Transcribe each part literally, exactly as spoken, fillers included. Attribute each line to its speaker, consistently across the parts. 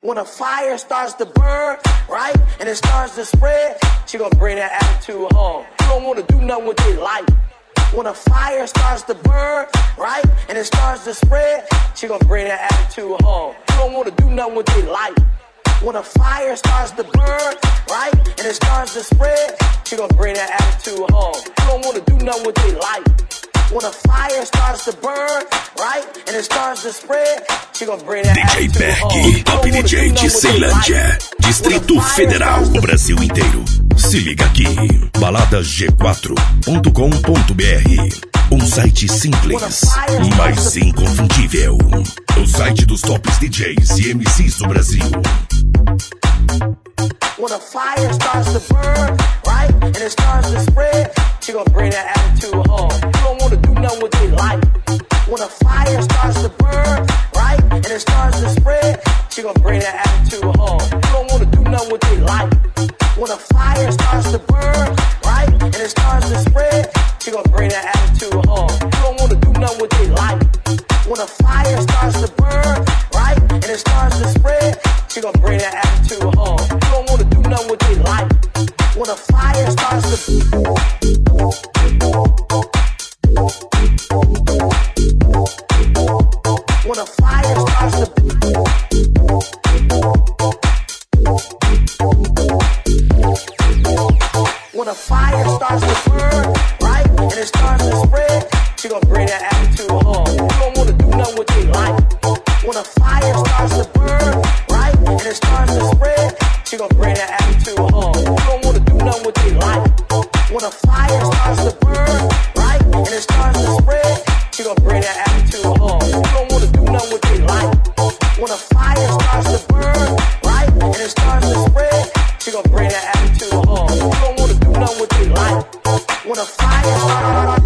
Speaker 1: When a fire starts to burn, right, and it starts to spread, she gonna bring that attitude home. You don't wanna do nothing with your life. When a fire starts to burn, right, and it starts to spread, she gonna bring that attitude home. You don't wanna do nothing with your life. When a fire starts to burn, right, and it starts to spread, she gonna bring that attitude home. You don't wanna do nothing with your life. When a fire starts to burn, right, and it starts to spread, she gonna bring that
Speaker 2: D J Berg, top D J de Ceilândia, Distrito Federal, Brasil inteiro. Se liga aqui, balada g quatro ponto com ponto b r. Um site simples, mas inconfundível. O site dos tops D Js e M Cs do Brasil.
Speaker 1: When a fire starts to burn, right, and it starts to spread, she gonna bring that attitude home. You don't wanna do nothing with your life. When a fire starts to burn, right, and it starts to spread, she gonna bring that attitude home. You don't wanna do nothing with your life. When a fire starts to burn, right, and it starts to spread, she gonna bring that attitude home. You don't wanna do nothing with your life. When a fire starts to burn, right, and it starts to spread, she gonna bring that attitude home. You don't wanna do nothing with your life. When a fire starts to When a fire starts to When a fire starts to burn, right, and it starts to spread, she gonna bring that attitude home. You don't wanna do nothing with your life. When a fire starts to burn, right, and it starts to spread, she gonna bring that attitude home. You don't wanna do nothing with your life. When a fire starts to burn, right, and it starts to spread, she gonna bring that attitude home. You don't wanna do nothing with your life. When a fire starts to burn, right, and it starts to spread, she gonna bring that attitude home. You don't wanna do nothing with your life. When a fire starts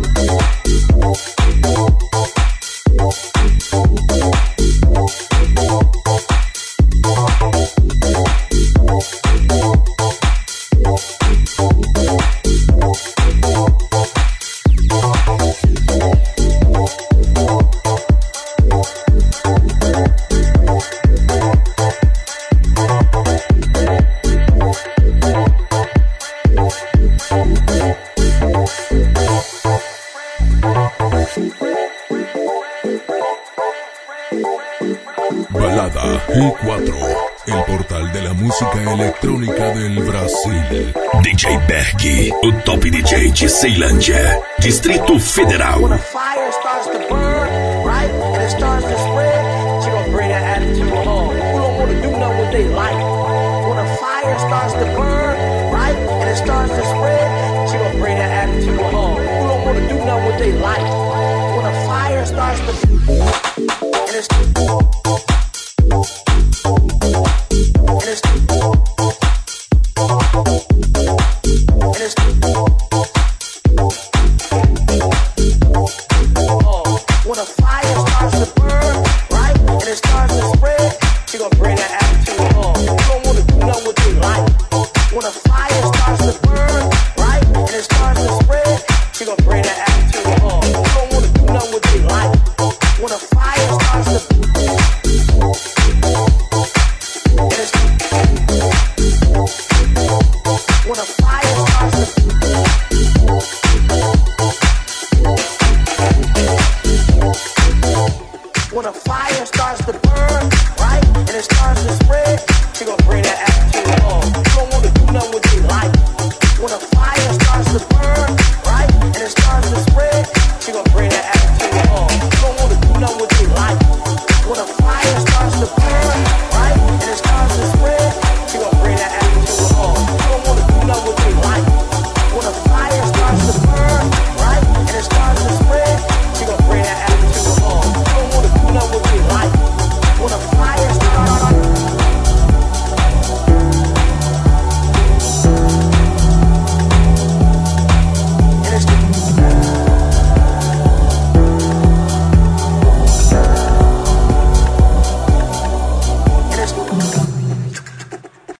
Speaker 2: Balada G cuatro, el portal de la música electrónica del Brasil. D J Berg, o top D J de Ceilândia, Distrito Federal.
Speaker 1: When a fire starts to burn, right, and it starts to spread, she gonna bring that attitude home. You don't wanna do nothing with their life. When a fire starts to burn, right, and it starts to spread, she gonna bring that attitude home. You don't wanna do nothing with their life. When a fire starts to and it's And it's, and it's oh, when a fire starts to burn, right, and it starts to spread, she gonna bring that attitude home. You don't wanna do nothing with your life. When a fire starts to burn, right, and it starts to spread, she gonna bring that attitude home. You don't wanna do nothing with your life. When a fire starts to When a fire starts to When a fire starts to burn, right, and it starts to spread, she gonna bring that attitude home. You don't wanna do nothing with your life. When a